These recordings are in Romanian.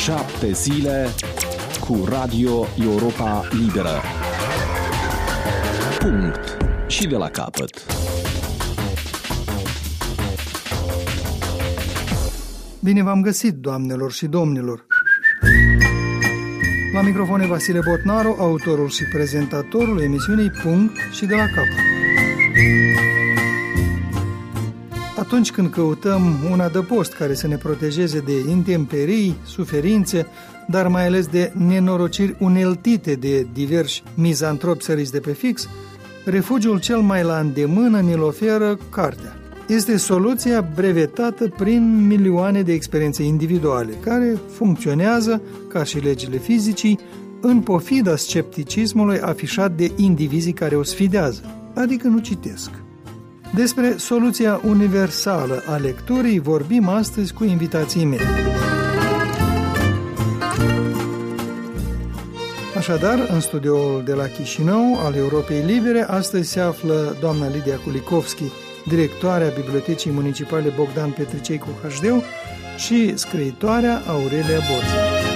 7 zile cu Radio Europa Liberă. Punct. Și de la capăt. Bine v-am găsit, doamnelor și domnilor! La microfon Vasile Botnaru, autorul și prezentatorul emisiunii Punct și de la capăt. Atunci când căutăm un adăpost care să ne protejeze de intemperii, suferințe, dar mai ales de nenorociri uneltite de diversi mizantropi săriți de pe fix, refugiul cel mai la îndemână ne-l oferă cartea. Este soluția brevetată prin milioane de experiențe individuale, care funcționează, ca și legile fizicii, în pofida scepticismului afișat de indivizii care o sfidează, adică nu citesc. Despre soluția universală a lecturii vorbim astăzi cu invitații mei. Așadar, în studioul de la Chișinău al Europei Libere, astăzi se află doamna Lidia Kulikovski, directoarea Bibliotecii Municipale Bogdan Petricei cu HD și scriitoarea Aurelia Borza.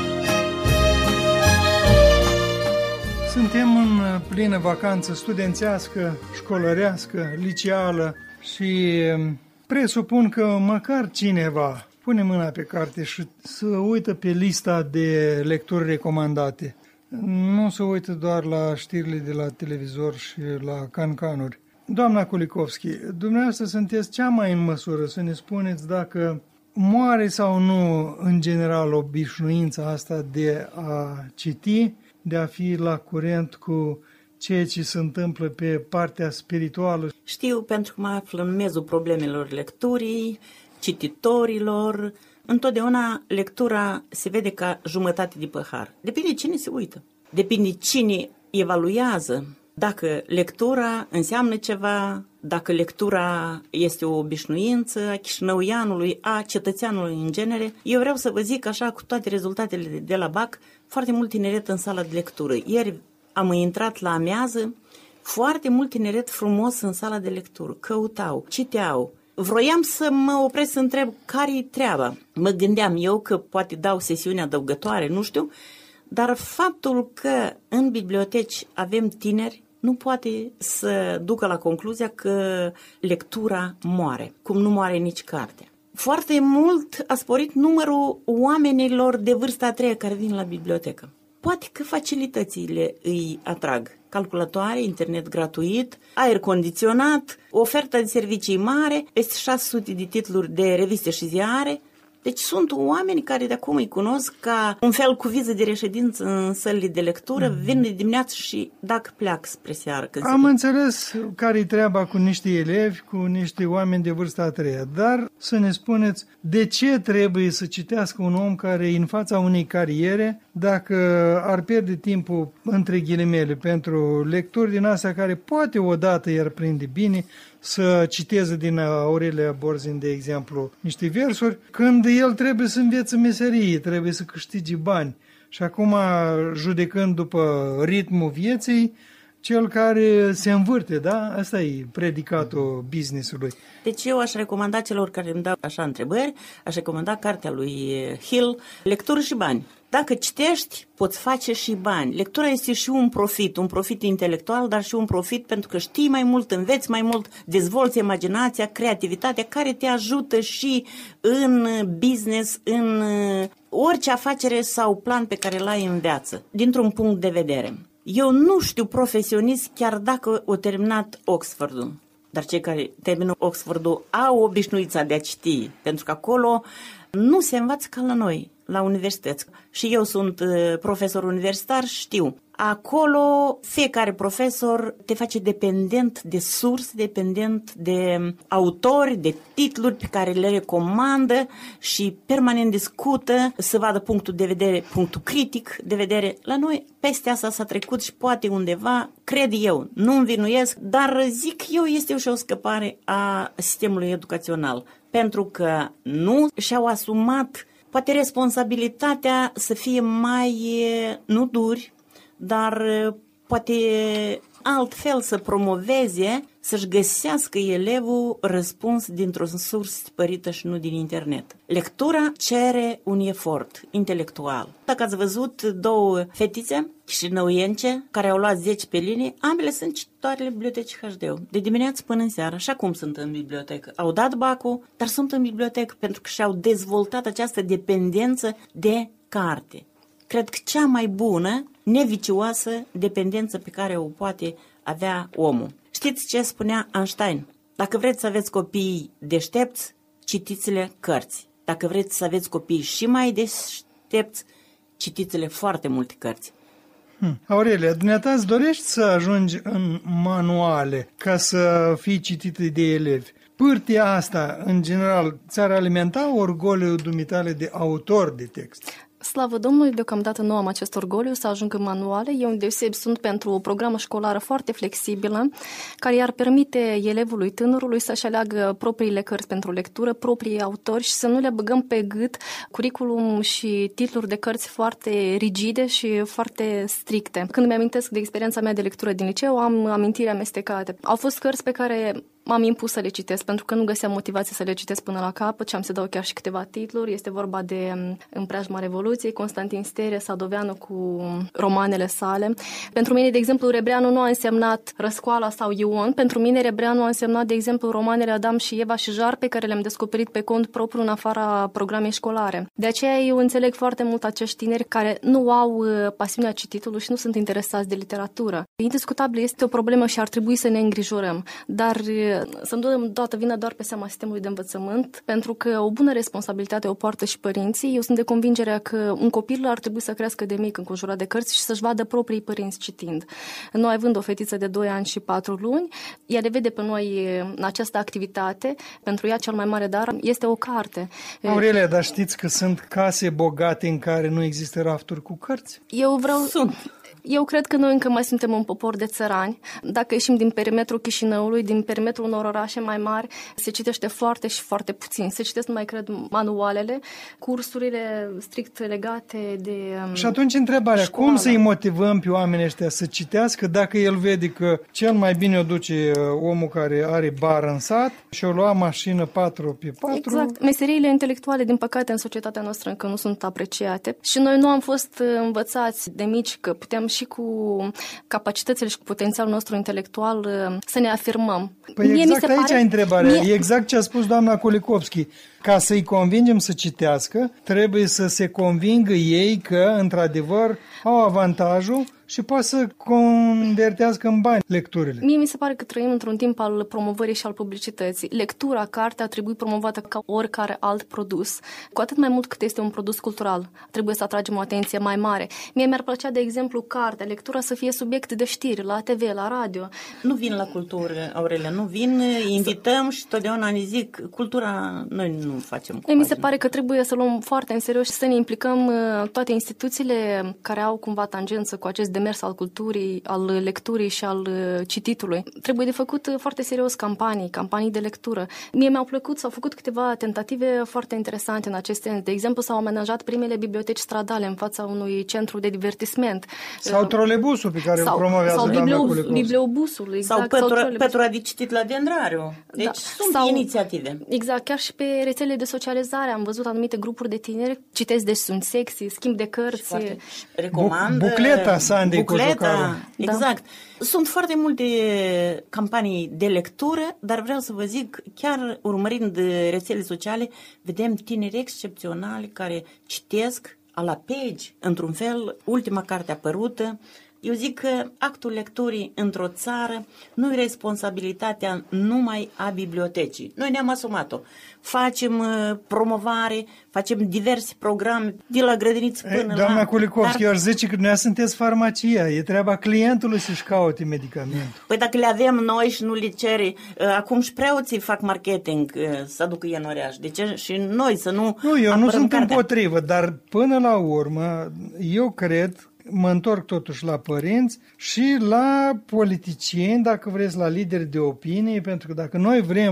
Suntem în plină vacanță studențească, școlărească, liceală și presupun că măcar cineva pune mâna pe carte și să uită pe lista de lecturi recomandate. Nu se uită doar la știrile de la televizor și la cancanuri. Doamna Kulikovski, dumneavoastră sunteți cea mai în măsură să ne spuneți dacă moare sau nu, în general, obișnuința asta de a citi, de a fi la curent cu ceea ce se întâmplă pe partea spirituală. Știu, pentru că mă aflu în mezul problemelor lecturii, cititorilor. Întotdeauna lectura se vede ca jumătate de pahar. Depinde cine se uită. Depinde cine evaluează. Dacă lectura înseamnă ceva, dacă lectura este o obișnuință a chișinăuianului, a cetățeanului în genere, eu vreau să vă zic așa, cu toate rezultatele de la BAC, foarte mult tineret în sala de lectură. Ieri am intrat la amiază, foarte mult tineret frumos în sala de lectură. Căutau, citeau. Vroiam să mă opresc să întreb care-i treaba. Mă gândeam eu că poate dau sesiuni adăugătoare, nu știu, dar faptul că în biblioteci avem tineri nu poate să ducă la concluzia că lectura moare, cum nu moare nici cartea. Foarte mult a sporit numărul oamenilor de vârsta a treia care vin la bibliotecă. Poate că facilitățile îi atrag. Calculatoare, internet gratuit, aer condiționat, oferta de servicii mare, peste 600 de titluri de reviste și ziare. Deci sunt oameni care de acum îi cunosc ca un fel cu viză de reședință în sălile de lectură, vin de dimineață și dacă pleacă spre seară. Am înțeles care-i treaba cu niște elevi, cu niște oameni de vârsta a treia, dar să ne spuneți de ce trebuie să citească un om care e în fața unei cariere dacă ar pierde timpul, între ghilimele, pentru lecturi din astea care poate odată i-ar prinde bine, să citeze din Aurelia Borzin, de exemplu, niște versuri, când el trebuie să învețe meserie, trebuie să câștige bani. Și acum, judecând după ritmul vieții, cel care se învârte, da? Asta e predicatul business-ului. Deci eu aș recomanda celor care îmi dau așa întrebări, aș recomanda cartea lui Hill, Lectură și bani. Dacă citești, poți face și bani. Lectura este și un profit intelectual, dar și un profit pentru că știi mai mult, înveți mai mult, dezvolți imaginația, creativitatea, care te ajută și în business, în orice afacere sau plan pe care îl ai în viață, dintr-un punct de vedere. Eu nu știu profesionist chiar dacă o terminat Oxfordul, dar cei care termină Oxfordul au obișnuința de a citi, pentru că acolo nu se învață ca la noi, la universități. Și eu sunt profesor universitar, știu. Acolo fiecare profesor te face dependent de surse, dependent de autori, de titluri pe care le recomandă și permanent discută să vadă punctul de vedere, punctul critic de vedere. La noi peste asta s-a trecut și poate undeva, cred eu, nu învinuiesc, dar zic eu este și o scăpare a sistemului educațional. Pentru că nu și-au asumat poate responsabilitatea să fie mai, nu duri, dar poate altfel să promoveze să-și găsească elevul răspuns dintr-o sursă tipărită și nu din internet. Lectura cere un efort intelectual. Dacă ați văzut două fetițe chișinăuience care au luat 10 pe linie, ambele sunt cititoarele bibliotecii HD. De dimineață până în seară, așa cum sunt în bibliotecă. Au dat bacul, dar sunt în bibliotecă pentru că și-au dezvoltat această dependență de carte. Cred că cea mai bună, nevicioasă dependență pe care o poate avea omul. Știți ce spunea Einstein? Dacă vreți să aveți copii deștepți, citiți-le cărți. Dacă vreți să aveți copii și mai deștepți, citiți-le foarte multe cărți. Aurelia, dumneata îți dorești să ajungi în manuale ca să fii citite de elevi. Pârtia asta, în general, ți-ar alimenta orgoliul dumitale de autor de text? Slavă Domnului, deocamdată nu am acest orgoliu să ajung în manuale. Eu, îndeosebi, sunt pentru o programă școlară foarte flexibilă, care i-ar permite elevului, tânărului, să-și aleagă propriile cărți pentru lectură, proprii autori și să nu le băgăm pe gât curriculum și titluri de cărți foarte rigide și foarte stricte. Când mi-amintesc de experiența mea de lectură din liceu, am amintiri amestecate. Au fost cărți pe care m-am impus să le citesc, pentru că nu găseam motivație să le citesc până la capăt și am să dau chiar și câteva titluri. Este vorba de În preajma Revoluției, Constantin Sterie, Sadoveanu cu romanele sale. Pentru mine, de exemplu, Rebreanu nu a însemnat Răscoala sau Ion. Pentru mine, Rebreanu a însemnat, de exemplu, romanele Adam și Eva și Jar, pe care le-am descoperit pe cont propriu în afara programei școlare. De aceea eu înțeleg foarte mult acești tineri care nu au pasiunea cititului și nu sunt interesați de literatură. Indiscutabil este o problemă și ar trebui să ne îngrijorăm, dar să nu dăm toată vina doar pe seama sistemului de învățământ, pentru că o bună responsabilitate o poartă și părinții. Eu sunt de convingerea că un copil ar trebui să crească de mic înconjurat de cărți și să-și vadă proprii părinți citind. Noi, având o fetiță de 2 ani și 4 luni, ea le vede pe noi în această activitate. Pentru ea cel mai mare dar este o carte. Aurelia, dar știți că sunt case bogate în care nu există rafturi cu cărți? Eu cred că noi încă mai suntem un popor de țărani. Dacă ieșim din perimetrul Chișinăului, din perimetrul unor orașe mai mari, se citește foarte și foarte puțin. Se citesc, numai cred, manualele, cursurile strict legate de Și atunci întrebarea, școală. Cum să-i motivăm pe oamenii ăștia să citească dacă el vede că cel mai bine o duce omul care are bar în sat și o lua mașină 4x4? Exact. Meseriile intelectuale, din păcate, în societatea noastră încă nu sunt apreciate și noi nu am fost învățați de mici că putem și cu capacitățile și cu potențialul nostru intelectual să ne afirmăm. Păi exact aici e întrebarea. E exact ce a spus doamna Kulikovski. Ca să-i convingem să citească, trebuie să se convingă ei că, într-adevăr, au avantajul și poate să convertească în bani lecturile. Mie mi se pare că trăim într-un timp al promovării și al publicității. Lectura, cartea, trebuie promovată ca oricare alt produs. Cu atât mai mult cât este un produs cultural. Trebuie să atragem o atenție mai mare. Mie mi-ar plăcea, de exemplu, cartea, lectura să fie subiect de știri, la TV, la radio. Nu vin la cultură, Aurelia, nu vin, invităm și totdeauna ne zic, cultura noi nu facem. Mi se pare că trebuie să luăm foarte în serios și să ne implicăm toate instituțiile care au cumva tangență cu acest demers al culturii, al lecturii și al cititului. Trebuie de făcut foarte serios campanii de lectură. Mie mi-au plăcut, s-au făcut câteva tentative foarte interesante în acest sens. De exemplu, s-au amenajat primele biblioteci stradale în fața unui centru de divertisment. Sau trolebusul pe care îl promovează doamna Kulikovski. Bibliobusul, exact. Sau pătura de citit la Dendrariu. Deci sunt inițiative. Exact, chiar și pe rețelele de socializare am văzut anumite grupuri de tineri, citesc, deci sunt sexy, schimb de cărți. Recomand. Bucleta Sandei Bucleta, exact. Da. Sunt foarte multe campanii de lectură, dar vreau să vă zic, chiar urmărind rețele sociale, vedem tineri excepționali care citesc la page, într-un fel, ultima carte apărută. Eu zic că actul lecturii într-o țară nu e responsabilitatea numai a bibliotecii. Noi ne-am asumat-o. Facem promovare, facem diverse programe, de la grădiniță până la... Doamna Kulikovski, eu aș zice că dumneavoastră sunteți farmacia. E treaba clientului să-și caute medicamentul. Păi dacă le avem noi și nu le cere, acum și preoții fac marketing să aducă ei în oraș. De ce? Și noi să nu... Nu, eu nu sunt împotrivă, dar până la urmă, eu cred... Mă întorc totuși la părinți și la politicieni, dacă vreți, la lideri de opinie, pentru că dacă noi vrem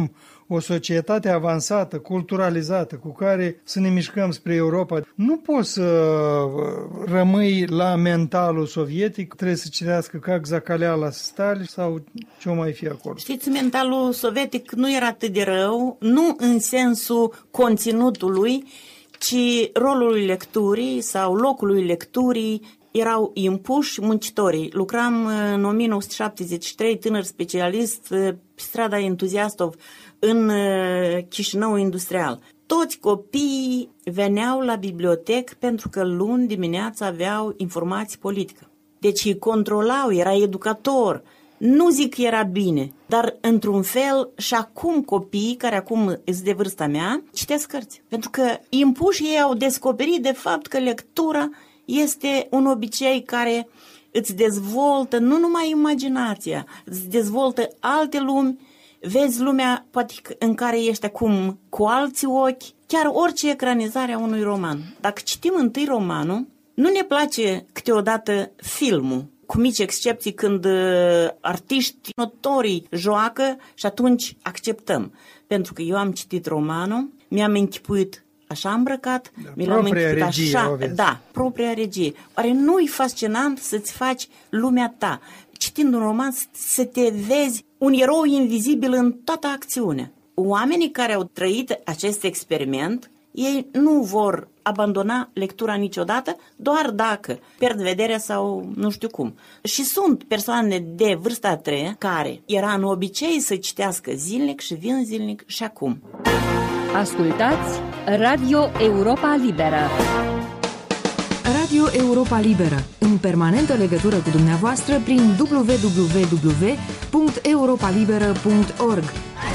o societate avansată, culturalizată, cu care să ne mișcăm spre Europa. Nu poți să rămâi la mentalul sovietic, trebuie să citească ca Zacaleala Stalin sau ce o mai fi acolo. Știți, mentalul sovietic nu era atât de rău, nu în sensul conținutului, ci rolul lecturii sau locului lecturii erau impuși muncitorii. Lucram în 1973, tânăr specialist, pe strada Entuziastov, în Chișinău industrial. Toți copiii veneau la bibliotecă pentru că luni dimineața aveau informații politică. Deci îi controlau, era educator. Nu zic că era bine, dar într-un fel și acum copiii, care acum sunt de vârsta mea, citesc cărți. Pentru că impuși ei au descoperit de fapt că lectura este un obicei care îți dezvoltă nu numai imaginația, îți dezvoltă alte lumi, vezi lumea poate în care ești acum cu alți ochi, chiar orice ecranizare a unui roman. Dacă citim întâi romanul, nu ne place câteodată filmul, cu mici excepții când artiști notorii joacă și atunci acceptăm. Pentru că eu am citit romanul, mi-am închipuit așa îmbrăcat, mi l-am închipuit așa, propria regie. Oare nu-i fascinant să-ți faci lumea ta? Citind un roman, să te vezi un erou invizibil în toată acțiunea. Oamenii care au trăit acest experiment, ei nu vor abandona lectura niciodată, doar dacă pierd vederea sau nu știu cum. Și sunt persoane de vârsta a treia care era în obicei să citească zilnic și vin zilnic și acum. Ascultați Radio Europa Liberă. Radio Europa Liberă, în permanentă legătură cu dumneavoastră prin www.europalibera.org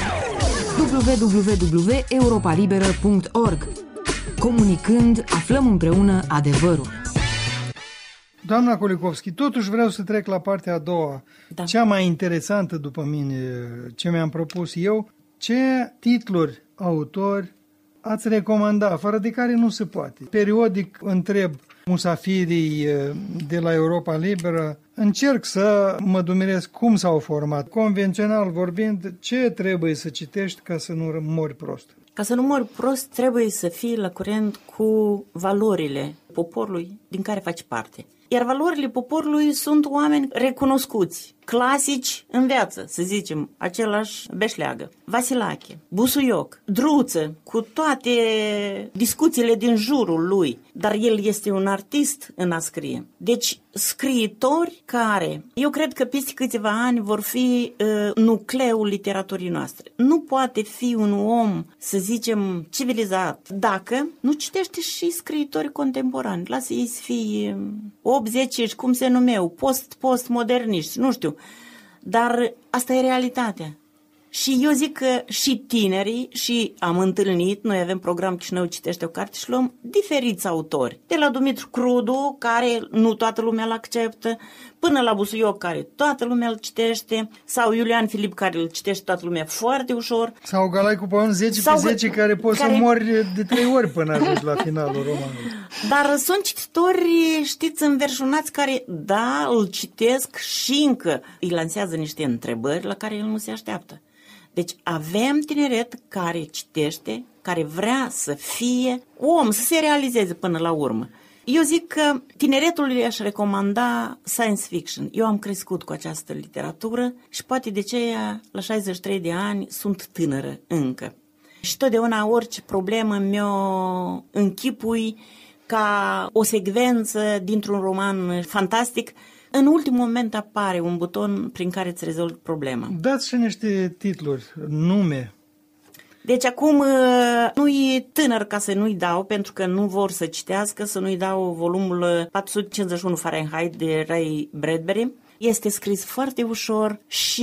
www.europalibera.org. Comunicând, aflăm împreună adevărul. Doamna Kulikovski, totuși vreau să trec la partea a doua, cea mai interesantă după mine, ce mi-am propus eu. Ce titluri, autori ați recomanda, fără de care nu se poate? Periodic întreb musafirii de la Europa Liberă, încerc să mă dumeresc cum s-au format. Convențional vorbind, ce trebuie să citești ca să nu mori prost? Ca să nu mori prost, trebuie să fii la curent cu valorile poporului din care faci parte. Iar valorile poporului sunt oameni recunoscuți, clasici în viață, să zicem, același Beșleagă, Vasilache, Busuioc, Druță, cu toate discuțiile din jurul lui, dar el este un artist în a scrie. Deci, scriitori care, eu cred că peste câțiva ani vor fi nucleul literaturii noastre. Nu poate fi un om, să zicem, civilizat, dacă nu citește și scriitori contemporani. Lasă ei să fie 80, cum se numeau, postmoderniști, nu știu. Dar asta e realitatea. Și eu zic că și tinerii, și am întâlnit, noi avem program Chișinău citește o carte și luăm diferiți autori. De la Dumitru Crudu, care nu toată lumea îl acceptă, până la Busuioc, care toată lumea îl citește, sau Iulian Filip, care îl citește toată lumea foarte ușor. Sau Galaicu Paon 10 pe 10, care poți să mori de 3 ori până ajungi la finalul romanului. Dar sunt cititori, știți, înverșunați, care, da, îl citesc și încă îi lansează niște întrebări la care el nu se așteaptă. Deci avem tineret care citește, care vrea să fie om, să se realizeze până la urmă. Eu zic că tineretului aș recomanda science fiction. Eu am crescut cu această literatură și poate de aceea, la 63 de ani, sunt tânără încă. Și totdeauna orice problemă mi-o închipui ca o secvență dintr-un roman fantastic. În ultimul moment apare un buton prin care îți rezolvi problema. Dați și niște titluri, nume. Deci acum nu e tânăr ca să nu-i dau, pentru că nu vor să citească, să nu-i dau volumul 451 Fahrenheit de Ray Bradbury. Este scris foarte ușor și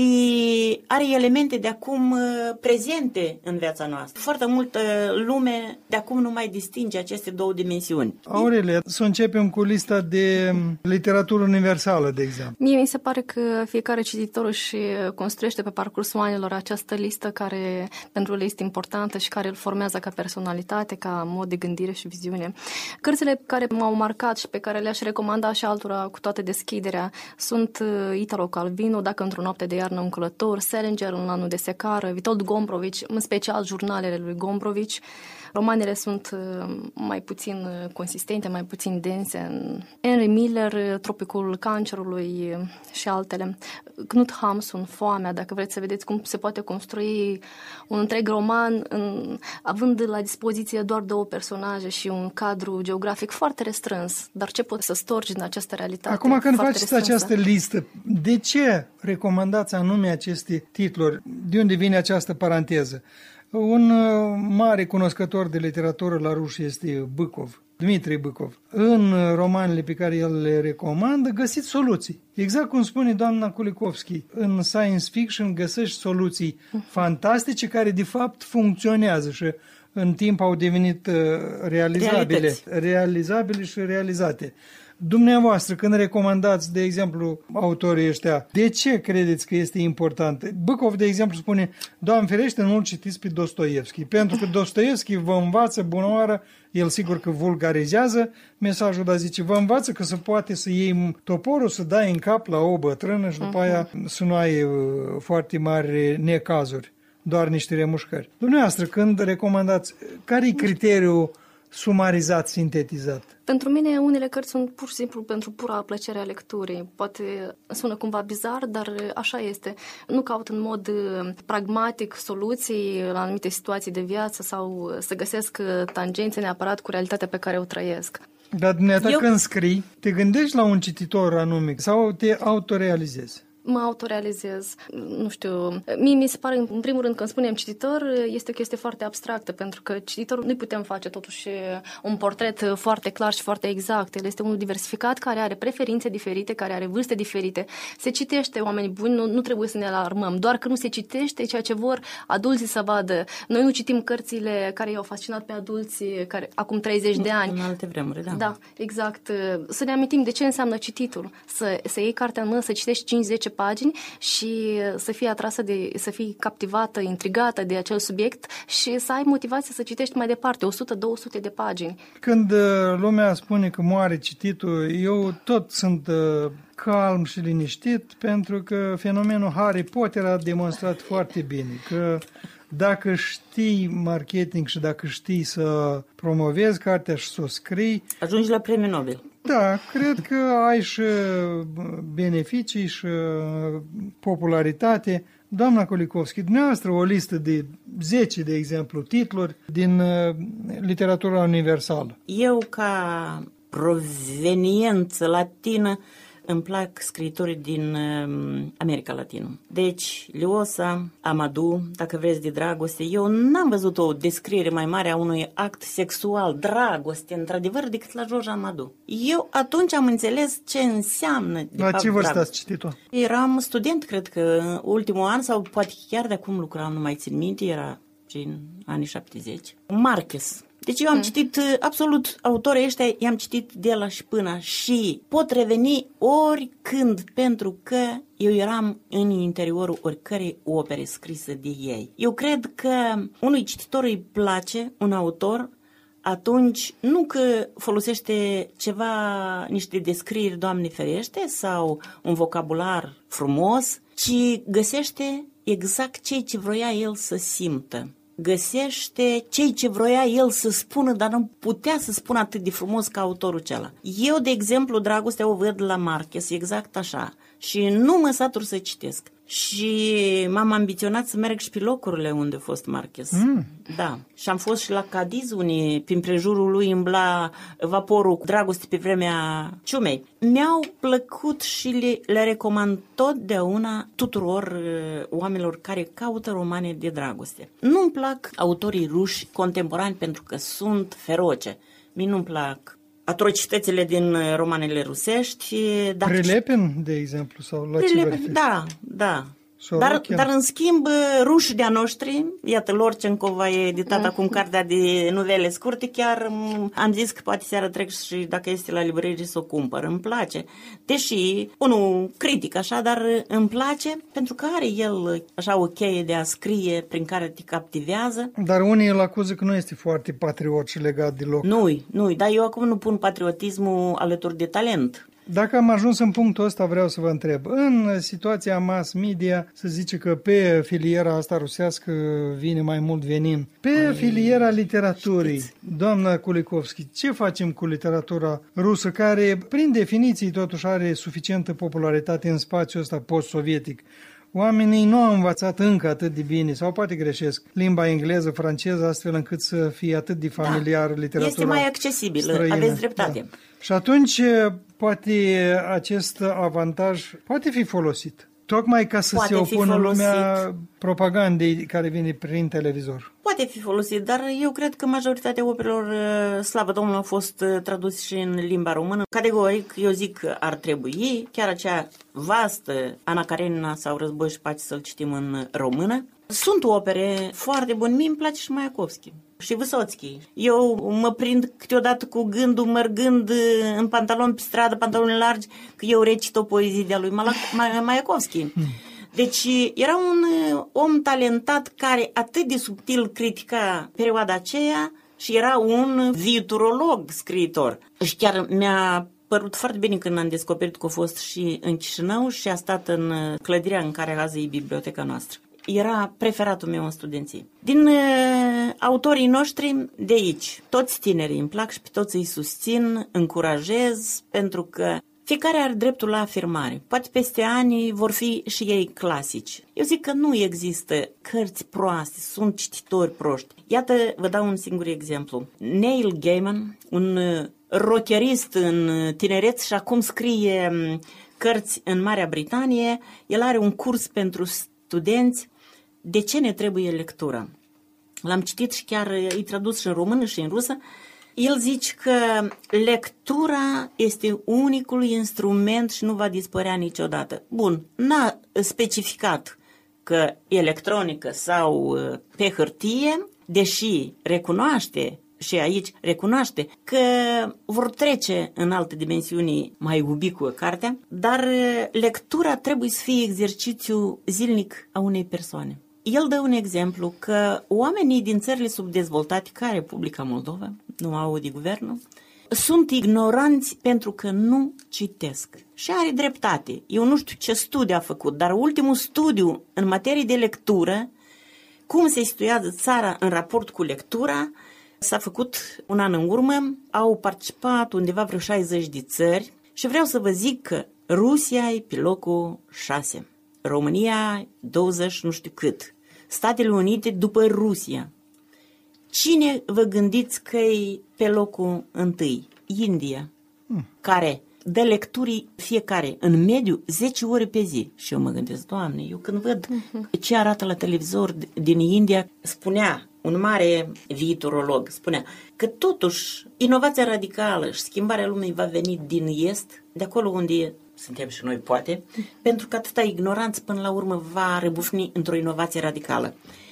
are elemente de acum prezente în viața noastră. Foarte multă lume de acum nu mai distinge aceste două dimensiuni. Aurelia, să începem cu lista de literatură universală, de exemplu. Mie mi se pare că fiecare cititor își construiește pe parcursul anilor această listă care pentru el este importantă și care îl formează ca personalitate, ca mod de gândire și viziune. Cărțile care m-au marcat și pe care le-aș recomanda și altora cu toată deschiderea sunt Italo Calvino, Dacă într-o noapte de iarnă un călător, Salinger în Anul de secară, Witold Gombrowicz, în special jurnalele lui Gombrowicz. Romanele sunt mai puțin consistente, mai puțin dense. Henry Miller, Tropicul cancerului și altele. Knut Hamsun, Foamea, dacă vreți să vedeți cum se poate construi un întreg roman având la dispoziție doar 2 personaje și un cadru geografic foarte restrâns. Dar ce poți să storci din această realitate? Acum când faceți restrânsă? această listă, de ce recomandați anume aceste titluri? De unde vine această paranteză? Un mare cunoscător de literatură la ruși este Bâcov, Dmitri Bâcov. În romanele pe care el le recomandă, găsiți soluții. Exact cum spune doamna Kulikovski, în science fiction găsești soluții fantastice care de fapt funcționează și în timp au devenit realizabile și realizate. Dumneavoastră, când recomandați, de exemplu, autorii ăștia, de ce credeți că este important? Bâcov, de exemplu, spune, Doamne ferește, nu-l citiți pe Dostoievski, pentru că Dostoievski vă învață bunoară, el sigur că vulgarizează mesajul, dar zice, vă învață că se poate să iei toporul, să dai în cap la o bătrână și după aia să nu ai foarte mari necazuri, doar niște remușcări. Dumneavoastră, când recomandați, care e criteriul sumarizat, sintetizat? Pentru mine, unele cărți sunt pur și simplu pentru pura plăcere a lecturii. Poate sună cumva bizar, dar așa este. Nu caut în mod pragmatic soluții la anumite situații de viață sau să găsesc tangențe neapărat cu realitatea pe care o trăiesc. Dar dumneavoastră când scrii, te gândești la un cititor anume sau te autorealizezi? Mă autorealizez. Nu știu, mie mi se pare, în primul rând, când spunem cititor, este o chestie foarte abstractă, pentru că cititorul nu putem face totuși un portret foarte clar și foarte exact. El este unul diversificat, care are preferințe diferite, care are vârste diferite. Se citește, oamenii buni, nu trebuie să ne alarmăm. Doar că nu se citește ceea ce vor adulții să vadă. Noi nu citim cărțile care i-au fascinat pe adulții care acum 30 de ani. În alte vremuri, da. Da, exact. Să ne amintim de ce înseamnă cititul. Să iei cartea în mână, să citești 5-10 pagini și să fii atrasă să fii captivată, intrigată de acel subiect și să ai motivație să citești mai departe, 100-200 de pagini. Când lumea spune că moare cititul, eu tot sunt calm și liniștit, pentru că fenomenul Harry Potter a demonstrat foarte bine că dacă știi marketing și dacă știi să promovezi cartea și să o scrii, ajungi la premiul Nobel. Da, cred că ai și beneficii și popularitate. Doamna Kulikovski, dumneavoastră o listă de 10, de exemplu, titluri din literatura universală. Eu, ca proveniență latină, îmi plac scriitorii din America Latină. Deci, Liosa, Amadou, dacă vreți, de dragoste. Eu n-am văzut o descriere mai mare a unui act sexual, dragoste, într-adevăr, decât la George Amadou. Eu atunci am înțeles ce înseamnă, de la fapt, ce vârstă dragoste. ați citit-o? Eram student, cred că ultimul an, sau poate chiar de acum lucram, nu mai țin minte, era prin anii 70. Marquez. Deci eu am citit absolut autorii ăștia, i-am citit de la și până și pot reveni oricând, pentru că eu eram în interiorul oricărei opere scrise de ei. Eu cred că unui cititor îi place un autor atunci nu că folosește ceva, niște descrieri, Doamne ferește, sau un vocabular frumos, ci găsește exact ceea ce vroia el să simtă. Găsește ceea ce vroia el să spună, dar nu putea să spună atât de frumos ca autorul acela. Eu, de exemplu, dragostea o văd la Marquez, exact așa. Și nu mă satur să citesc. Și m-am ambiționat să merg și pe locurile unde a fost Marquez. Da. Și am fost și la Cadiz, unii, prin prejurul lui îmbla vaporul cu dragoste pe vremea ciumei. Mi-au plăcut și le recomand totdeauna tuturor oamenilor care caută romane de dragoste. Nu-mi plac autorii ruși contemporani pentru că sunt feroce. Mie nu-mi plac atrocitățile din romanele rusești. Prilepin, de exemplu, sau la ce vă referi? Da. Dar în schimb, rușii de-a noștri, iată, Lorcenkova e editat acum cartea de novele scurte, chiar am zis că poate seara trec și dacă este la librărie să o cumpăr, îmi place. Deși, unul critic așa, dar îmi place pentru că are el așa o cheie de a scrie prin care te captivează. Dar unii îl acuză că nu este foarte patriot și legat de loc. Nu, dar eu acum nu pun patriotismul alături de talent. Dacă am ajuns în punctul ăsta, vreau să vă întreb. În situația mass media, se zice că pe filiera asta rusească vine mai mult venin. Pe filiera literaturii, doamna Kulikovski, ce facem cu literatura rusă, care, prin definiții, totuși are suficientă popularitate în spațiul ăsta post-sovietic? Oamenii nu au învățat încă atât de bine, sau poate greșesc, limba engleză, franceză, astfel încât să fie atât de familiar literatura este mai accesibilă, străină. aveți dreptate. Da. Și atunci, poate acest avantaj poate fi folosit, tocmai ca să Poate se fi opună folosit. lumea propagandei care vine prin televizor. Poate fi folosit, dar eu cred că majoritatea operelor, slavă Domnului, au fost traduse și în limba română. Categoric, eu zic că ar trebui, chiar acea vastă Ana Karenina sau Război și Pace să-l citim în română. Sunt opere foarte bune, mie îmi place și Mayakovski și Vysotski. Eu mă prind câteodată cu gândul, mergând în pantaloni pe stradă, pantaloni largi, că eu recit o poezie de-a lui Mayakovski. Deci era un om talentat care atât de subtil critica perioada aceea și era un viitorolog scriitor. Și chiar mi-a părut foarte bine când am descoperit că a fost și în Chișinău și a stat în clădirea în care azi e biblioteca noastră. Era preferatul meu în studenție. Din autorii noștri de aici, toți tinerii îmi plac și pe toți îi susțin, încurajez, pentru că fiecare are dreptul la afirmare. Poate peste ani vor fi și ei clasici. Eu zic că nu există cărți proaste, sunt cititori proști. Iată, vă dau un singur exemplu. Neil Gaiman, un rockerist în tinereț și acum scrie cărți în Marea Britanie, el are un curs pentru studenți. De ce ne trebuie lectura? L-am citit și chiar e tradus și în română și în rusă. El zice că lectura este unicul instrument și nu va dispărea niciodată. Bun, n-a specificat că electronică sau pe hârtie, deși recunoaște, și aici recunoaște că vor trece în alte dimensiuni mai ubicuă cartea, dar lectura trebuie să fie exercițiu zilnic a unei persoane. El dă un exemplu că oamenii din țările subdezvoltate, ca Republica Moldova, nu au de guvernul, sunt ignoranți pentru că nu citesc. Și are dreptate. Eu nu știu ce studiu a făcut, dar ultimul studiu în materie de lectură, cum se situează țara în raport cu lectura, s-a făcut un an în urmă, au participat undeva vreo 60 de țări și vreau să vă zic că Rusia e pe locul 6, România 20 nu știu cât, Statele Unite după Rusia. Cine vă gândiți că e pe locul 1? India, care dă lecturii fiecare, în mediu, 10 ore pe zi. Și eu mă gândesc, Doamne, eu când văd ce arată la televizor din India, spunea un mare viitorolog, spunea că totuși inovația radicală și schimbarea lumii va veni din est, de acolo unde suntem și noi, poate, pentru că atâta ignoranță până la urmă va răbufni într-o inovație radicală.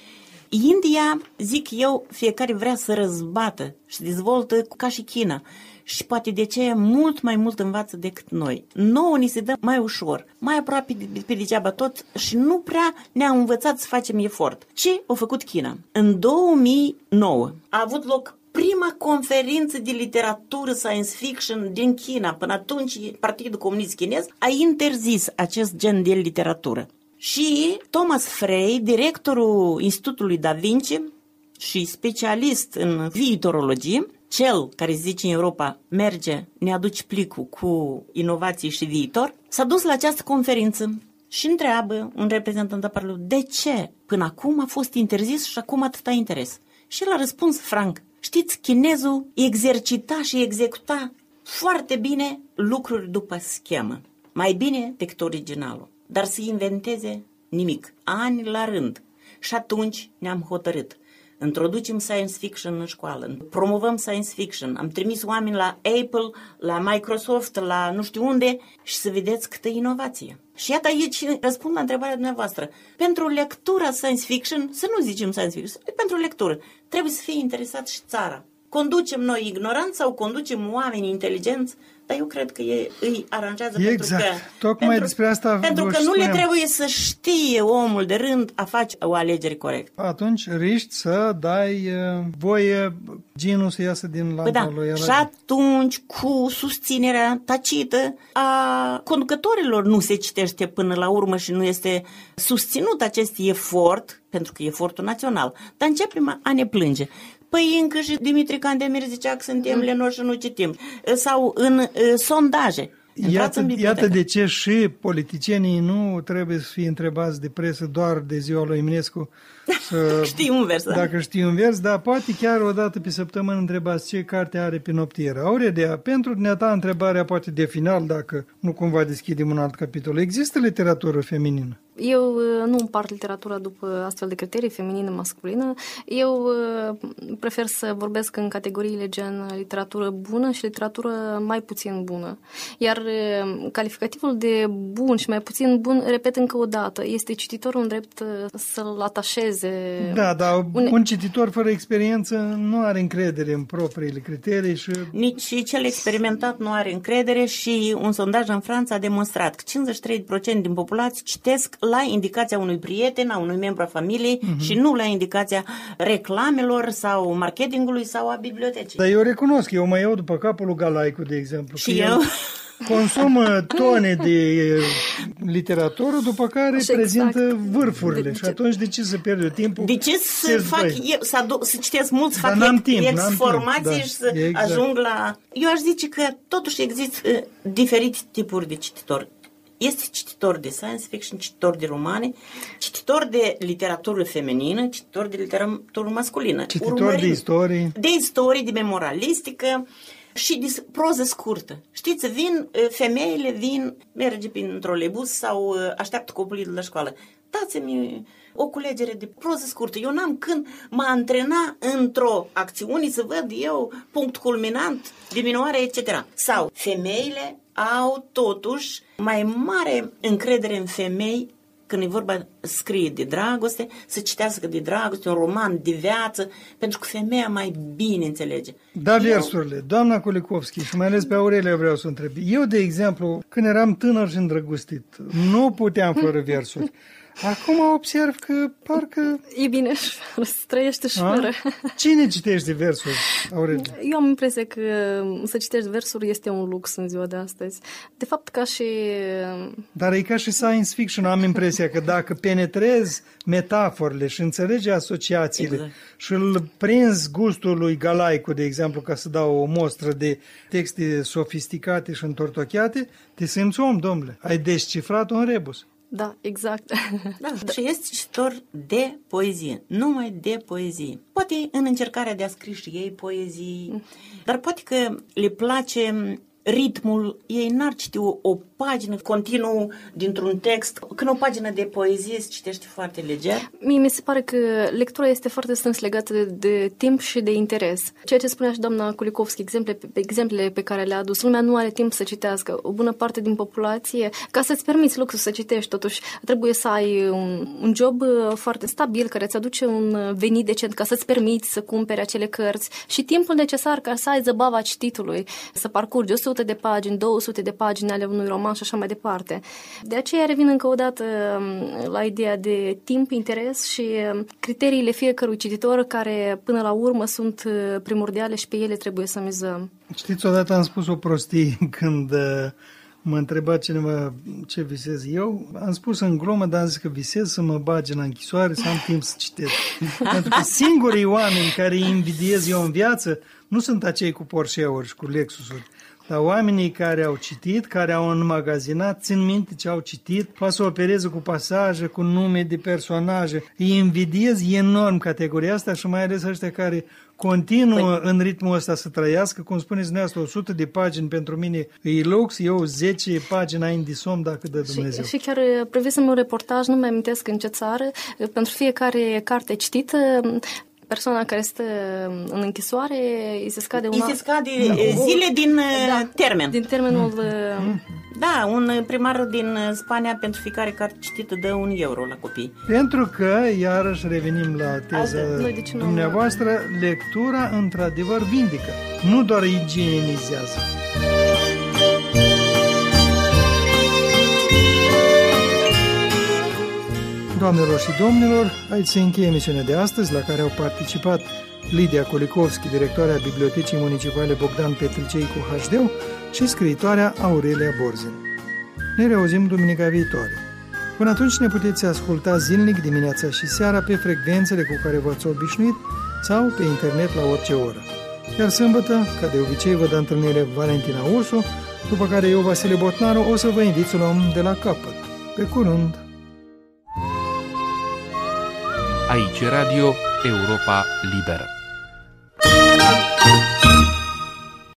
India, zic eu, fiecare vrea să răzbată și dezvoltă ca și China. Și poate de aceea mult mai mult învață decât noi. Nouă ni se dă mai ușor, mai aproape pe degeaba tot și nu prea ne-au învățat să facem efort. Ce a făcut China? În 2009 a avut loc prima conferință de literatură science fiction din China. Până atunci Partidul Comunist Chinez a interzis acest gen de literatură. Și Thomas Frey, directorul Institutului Da Vinci și specialist în viitorologie, cel care zice în Europa, merge, ne aduce plicul cu inovații și viitor, s-a dus la această conferință și întreabă un reprezentant al Parlamentului, de ce până acum a fost interzis și acum atâta interes? Și el a răspuns franc, știți, chinezul exercita și executa foarte bine lucruri după schemă, mai bine decât originalul, dar să inventeze nimic, ani la rând. Și atunci ne-am hotărât. Introducem science fiction în școală, promovăm science fiction, am trimis oameni la Apple, la Microsoft, la nu știu unde și să vedeți câtă inovație. Și iată aici răspund la întrebarea dumneavoastră. Pentru lectura science fiction, să nu zicem science fiction, pentru lectură, trebuie să fie interesat și țara. conducem noi ignoranți sau conducem oameni inteligenți, dar eu cred că îi aranjează exact. Tocmai despre asta pentru că nu le trebuie să știe omul de rând a face o alegere corectă. Atunci riști să dai voie ginul să iasă din lampa lui Eladia. Și atunci cu susținerea tacită a conducătorilor nu se citește până la urmă și nu este susținut acest efort, pentru că e efortul național, dar începem a ne plânge. Păi încă și Dimitrie Candemir zicea că suntem lenoși și nu citim. Sau în sondaje. Iată de ce și politicienii nu trebuie să fie întrebați de presă doar de ziua lui Eminescu. Știi un vers, Dacă știi un vers, dar poate chiar o dată pe săptămână întrebați ce carte are pe noptieră. Aurelia, pentru dumneata întrebarea poate de final, dacă nu cumva deschidem un alt capitol. Există literatură feminină? Eu nu împart literatura după astfel de criterii, feminină, masculină. Eu prefer să vorbesc în categoriile gen literatură bună și literatură mai puțin bună. Iar calificativul de bun și mai puțin bun, repet încă o dată, este cititorul în drept să-l atașeze. Da, dar un cititor fără experiență nu are încredere în propriile criterii și... Nici cel experimentat nu are încredere și un sondaj în Franța a demonstrat că 53% din populație citesc la indicația unui prieten, a unui membru a familiei și nu la indicația reclamelor sau marketingului sau a bibliotecii. Dar eu recunosc, eu mă iau după capul lui Galaicu, de exemplu. Și eu... consumă tone de literatură, după care prezintă vârfurile. Și atunci de ce să pierd eu timpul? De ce să fac eu, să citesc mult, să fac ex-formații și să ajung la... Eu aș zice că totuși există diferite tipuri de cititori. Este cititor de science fiction, cititor de romane, cititor de literatură feminină, cititor de literatură masculină. Cititor de istorie. De istorie, de memoralistică și de proză scurtă. Știți, femeile merge prin troleibuz sau așteaptă copiii de la școală. Dați-mi o culegere de proză scurtă. Eu n-am când mă antrena într-o acțiune să văd eu punct culminant, diminuare, etc. Sau femeile au totuși mai mare încredere în femei când e vorba scrie de dragoste, să citească de dragoste, un roman de viață, pentru că femeia mai bine înțelege. Da, versurile. Doamna Kulikovski, și mai ales pe Aurelia vreau să întreb. Eu, de exemplu, când eram tânăr și îndrăgostit, nu puteam fără versuri. Acum observ că parcă... E bine, trăiește și fără. Cine citește versuri, Aurelia? Eu am impresia că să citești versuri este un lux în ziua de astăzi. De fapt, ca și... Dar e ca și science fiction. Am impresia că dacă penetrezi metaforele și înțelegi asociațiile și îl prinzi gustul lui Galaicu, de exemplu, ca să dau o mostră de texte sofisticate și întortocheate, te simți om, domnule. Ai descifrat un rebus. Da, exact. Da, și este cititor de poezie, numai de poezie. Poate în încercarea de a scrie și ei poezii, dar poate că le place ritmul, ei n-ar citi o pagină continuu dintr-un text. Când o pagină de poezie se citește foarte leger. Mie mi se pare că lectura este foarte strâns legată de timp și de interes. Ceea ce spunea și doamna Kulikovski, exemplele pe care le-a adus. Lumea nu are timp să citească. O bună parte din populație, ca să-ți permiți luxul să citești, totuși trebuie să ai un job foarte stabil, care îți aduce un venit decent, ca să-ți permiți să cumperi acele cărți și timpul necesar ca să ai zăbava cititului, să parcurgi 100 de pagini, 200 de pagini ale unui roman și așa mai departe. De aceea revin încă o dată la ideea de timp, interes și criteriile fiecărui cititor care până la urmă sunt primordiale și pe ele trebuie să mizăm. Știți, odată am spus o prostie când mă întreba cineva ce visez eu. Am spus în glumă, dar am zis că visez să mă bage la închisoare, să am timp să citesc. Pentru că singurii oameni care îi invidiez eu în viață nu sunt acei cu Porsche-uri și cu Lexus-uri, dar oamenii care au citit, care au înmagazinat, țin minte ce au citit, poate să opereze cu pasaje, cu nume de personaje. Îi invidiez enorm categoria asta și mai ales ăștia care continuă în ritmul ăsta să trăiască. Cum spuneți dumneavoastră, 100 de pagini pentru mine e lux, eu 10 pagini ai de somn dacă dă Dumnezeu. Și chiar prevesem un reportaj, nu mai amintesc în ce țară, pentru fiecare carte citită, persoana care stă în închisoare îi se scade zile din termen. Din termenul Da, un primar din Spania pentru fiecare carte citită dă €1 la copii. Pentru că, iarăși revenim la teza dumneavoastră, lectura într-adevăr vindică, nu doar igienizează. Doamnelor și domnilor, aici se încheie emisiunea de astăzi, la care au participat Lidia Kulikovski, directoarea Bibliotecii Municipale Bogdan Petricei cu HD și scriitoarea Aurelia Borzin. Ne reauzim duminica viitoare. Până atunci ne puteți asculta zilnic dimineața și seara pe frecvențele cu care v-ați obișnuit sau pe internet la orice oră. Iar sâmbătă, ca de obicei, vă dă întâlnire Valentina Ursu, după care eu, Vasile Botnaru, o să vă invit să luăm de la capăt. Pe curând! Aici Radio Europa Liberă.